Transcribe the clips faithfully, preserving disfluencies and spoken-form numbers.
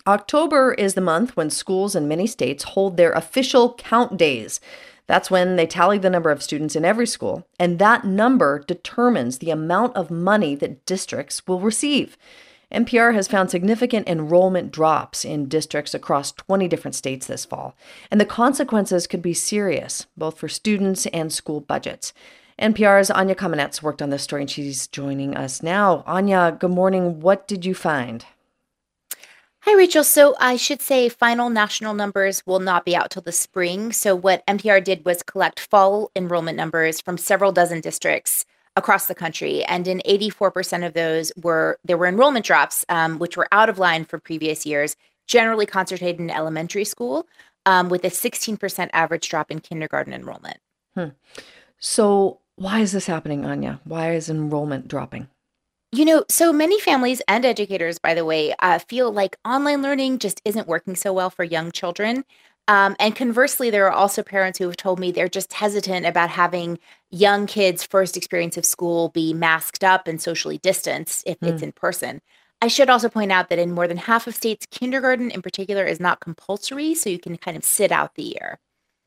October is the month when schools in many states hold their official count days. That's when they tally the number of students in every school, and that number determines the amount of money that districts will receive. N P R has found significant enrollment drops in districts across twenty different states this fall, and the consequences could be serious, both for students and school budgets. N P R's Anya Kamenetz worked on this story, and she's joining us now. Anya, good morning. What did you find? Hi, Rachel. So I should say final national numbers will not be out till the spring. So what N P R did was collect fall enrollment numbers from several dozen districts across the country. And in eighty-four percent of those were there were enrollment drops, um, which were out of line from previous years, generally concentrated in elementary school, um, with a sixteen percent average drop in kindergarten enrollment. Hmm. So why is this happening, Anya? Why is enrollment dropping? You know, so many families and educators, by the way, uh, feel like online learning just isn't working so well for young children. Um, and conversely, there are also parents who have told me they're just hesitant about having young kids' first experience of school be masked up and socially distanced if mm. it's in person. I should also point out that in more than half of states, kindergarten in particular is not compulsory, so you can kind of sit out the year.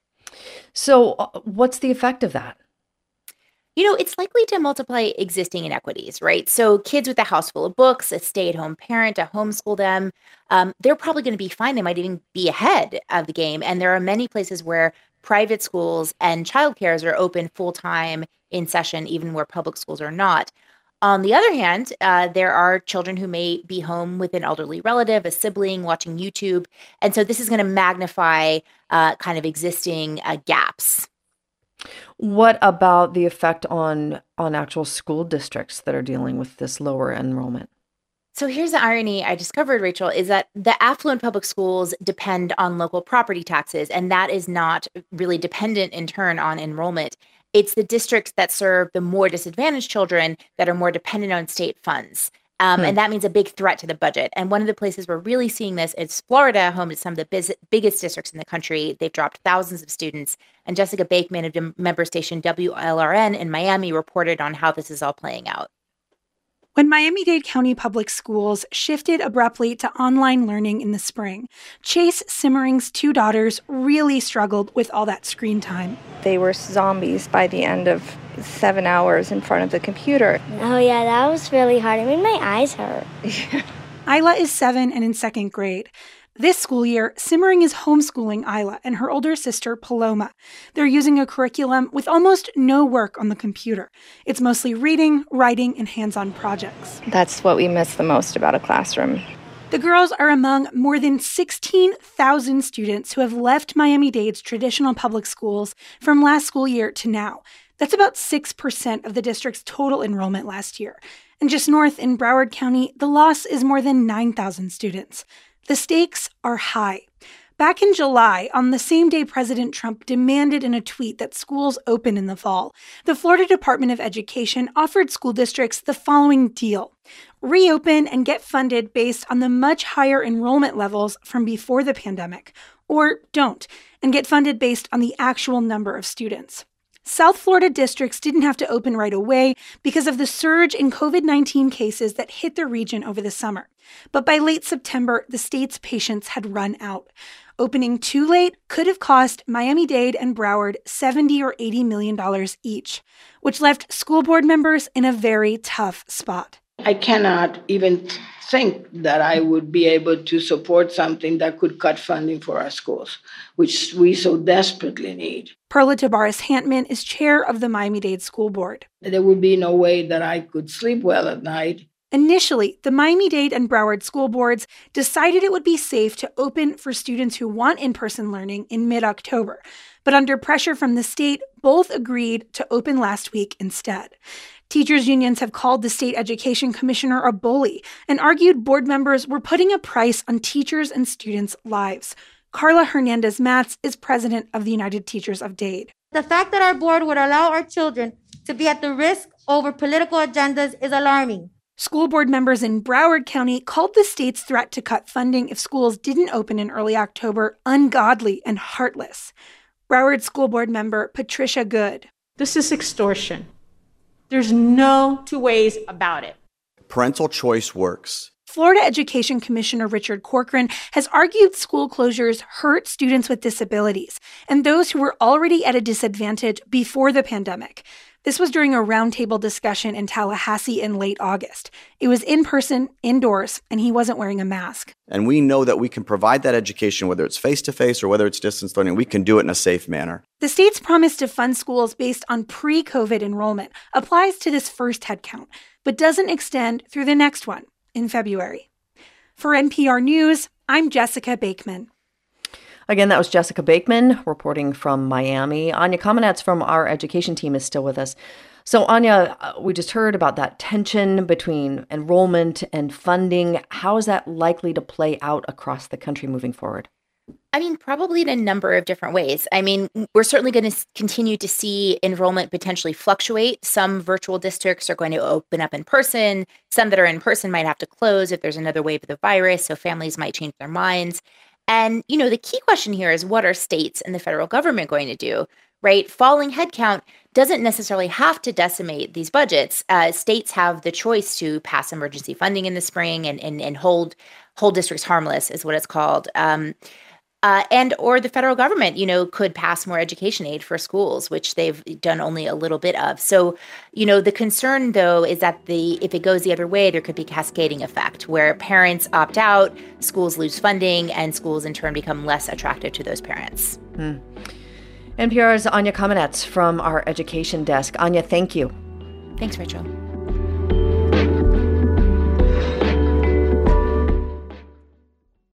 So uh, what's the effect of that? You know, it's likely to multiply existing inequities, right? So kids with a house full of books, a stay-at-home parent to homeschool them, um, they're probably going to be fine. They might even be ahead of the game. And there are many places where private schools and childcares are open full-time in session, even where public schools are not. On the other hand, uh, there are children who may be home with an elderly relative, a sibling, watching YouTube. And so this is going to magnify uh, kind of existing uh, gaps. What about the effect on on actual school districts that are dealing with this lower enrollment? So here's the irony I discovered, Rachel, is that the affluent public schools depend on local property taxes, and that is not really dependent in turn on enrollment. It's the districts that serve the more disadvantaged children that are more dependent on state funds. Um, hmm. And that means a big threat to the budget. And one of the places we're really seeing this is Florida, home to some of the biz- biggest districts in the country. They've dropped thousands of students. And Jessica Bakeman of the member station W L R N in Miami reported on how this is all playing out. When Miami-Dade County Public Schools shifted abruptly to online learning in the spring, Chase Simmering's two daughters really struggled with all that screen time. They were zombies by the end of seven hours in front of the computer. Oh, yeah, that was really hard. It made my eyes hurt. Isla is seven and in second grade. This school year, Simmering is homeschooling Isla and her older sister, Paloma. They're using a curriculum with almost no work on the computer. It's mostly reading, writing, and hands-on projects. That's what we miss the most about a classroom. The girls are among more than sixteen thousand students who have left Miami-Dade's traditional public schools from last school year to now. That's about six percent of the district's total enrollment last year. And just north in Broward County, the loss is more than nine thousand students. The stakes are high. Back in July, on the same day President Trump demanded in a tweet that schools open in the fall, the Florida Department of Education offered school districts the following deal: reopen and get funded based on the much higher enrollment levels from before the pandemic, or don't, and get funded based on the actual number of students. South Florida districts didn't have to open right away because of the surge in covid nineteen cases that hit the region over the summer. But by late September, the state's patience had run out. Opening too late could have cost Miami-Dade and Broward seventy or eighty million dollars each, which left school board members in a very tough spot. I cannot even think that I would be able to support something that could cut funding for our schools, which we so desperately need. Perla Tabares-Hantman is chair of the Miami-Dade School Board. There would be no way that I could sleep well at night. Initially, the Miami-Dade and Broward school boards decided it would be safe to open for students who want in-person learning in mid-October. But under pressure from the state, both agreed to open last week instead. Teachers' unions have called the state education commissioner a bully and argued board members were putting a price on teachers' and students' lives. Carla Hernandez-Matz is president of the United Teachers of Dade. The fact that our board would allow our children to be at the risk over political agendas is alarming. School board members in Broward County called the state's threat to cut funding if schools didn't open in early October ungodly and heartless. Broward School Board member Patricia Good. This is extortion. There's no two ways about it. Parental choice works. Florida Education Commissioner Richard Corcoran has argued school closures hurt students with disabilities and those who were already at a disadvantage before the pandemic. This was during a roundtable discussion in Tallahassee in late August. It was in person, indoors, and he wasn't wearing a mask. And we know that we can provide that education, whether it's face-to-face or whether it's distance learning. We can do it in a safe manner. The state's promise to fund schools based on pre-COVID enrollment applies to this first headcount, but doesn't extend through the next one in February. For N P R News, I'm Jessica Bakeman. Again, that was Jessica Bakeman reporting from Miami. Anya Kamenetz from our education team is still with us. So, Anya, we just heard about that tension between enrollment and funding. How is that likely to play out across the country moving forward? I mean, probably in a number of different ways. I mean, we're certainly going to continue to see enrollment potentially fluctuate. Some virtual districts are going to open up in person. Some that are in person might have to close if there's another wave of the virus, so families might change their minds. And, you know, the key question here is, what are states and the federal government going to do, right? Falling headcount doesn't necessarily have to decimate these budgets. Uh, states have the choice to pass emergency funding in the spring and and, and hold hold districts harmless, is what it's called. Um, uh, and or the federal government, you know, could pass more education aid for schools, which they've done only a little bit of. So, you know, the concern, though, is that the if it goes the other way, there could be cascading effect where parents opt out, schools lose funding, and schools in turn become less attractive to those parents. Hmm. N P R's Anya Kamenetz from our education desk. Anya, thank you. Thanks, Rachel.